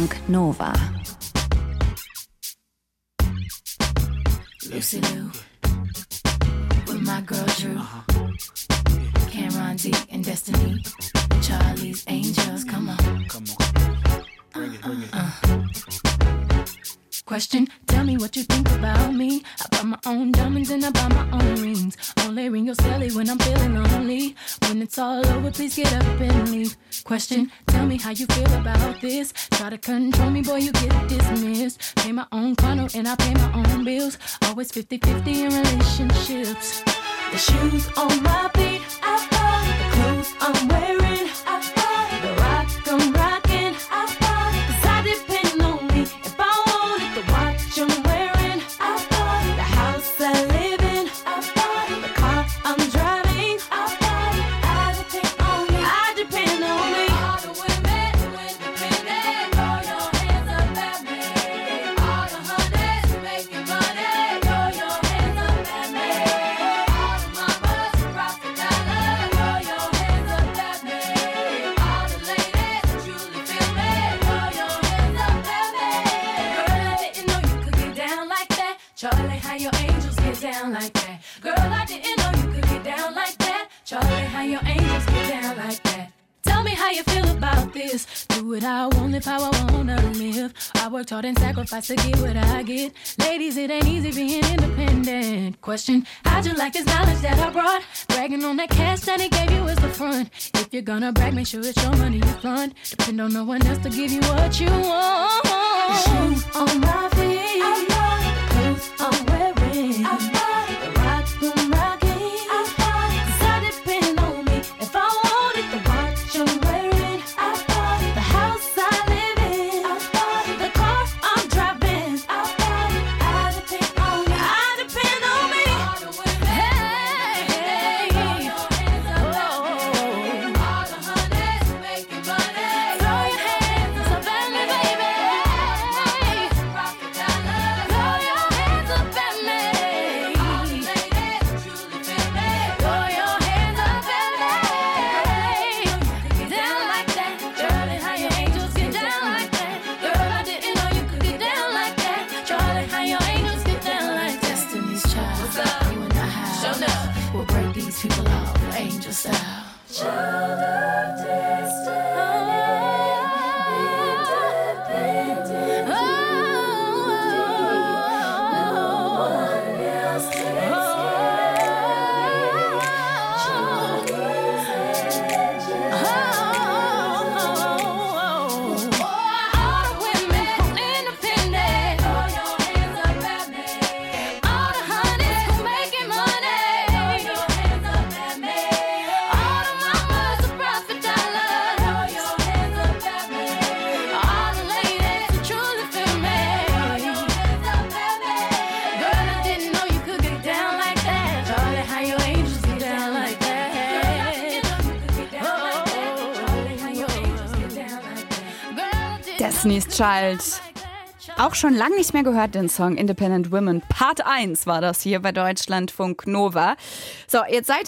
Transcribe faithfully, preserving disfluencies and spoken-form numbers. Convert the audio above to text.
Deutschlandfunk Nova. Lucy Lou, with my girl Drew, Cameron D and Destiny, Charlie's Angels, come on. Come on. Bring it, bring it. Uh, uh. Question, tell me what you think about me. I buy my own diamonds and I buy my own rings. Only ring your celly when I'm feeling lonely. When it's all over, please get up and leave. Question, tell me how you feel about this. Try to control me, boy, you get dismissed. Pay my own condo and I pay my own bills. Always fifty-fifty in relationships. The shoes on my feet, I buy. The clothes I'm wearing, I buy. The rock I'm rocking, I buy. Cause I depend on me. If I want it, the watch I'm wearing, I buy. The house I live in, I buy. The car I'm driving, I buy. I depend on me, I depend on me. All the women who independent, throw your hands up at me. All the honeys who making money, throw your hands up at me. All the mamas who rock the dollar, throw your hands up at me. All the ladies who truly feel me, throw your hands up at me. Girl, I didn't know you could get down like that. Charlie, how your angels get down like that. Girl, I didn't know you could get down like that. Charlie, how your angels get down like that. Tell me how you feel about this. Do it how I want, live how I wanna live. I worked hard and sacrificed to get what I get. Ladies, it ain't easy being independent. Question, how'd you like this knowledge that I brought? Bragging on that cash that he gave you is the front. If you're gonna brag, make sure it's your money you fund. Depend on no one else to give you what you want. The shoes on my feet, I buy. The clothes I'm wearing, I buy. The rock I'm rocking, I buy. Cause I depend on me. If I want it, the watch I'm wearing, I buy. The house I live in, I buy. The car I'm driving, I buy. I depend on me, I depend on me. All the women, hey, throw your hands up at me. All the honeys who making money, throw your hands up at me, baby. Rock the dollar, throw your hands up at me. All the ladies who truly feel me, throw your hands up at me. Get down like that, Charlie, how your angels get down like that. Girl, I didn't know you could get down like that. Charlie, how your angels get down like that. Destiny's Child, what's up? You and I have, show up. We'll break these people off, angel style. Child of destiny, independent. No one else takes all the women who independent, throw your hands up at me. All the honeys who making money, throw your hands up at me. All the mamas who profit dollar, throw your hands up at me. All the ladies who truly feel me, throw your hands up at me. Girl, I didn't know you could get down like that. Charlie, how your angels get down like that. Destiny's Child. Auch schon lange nicht mehr gehört, den Song Independent Women. Part eins war das hier bei Deutschlandfunk Nova. So, jetzt seid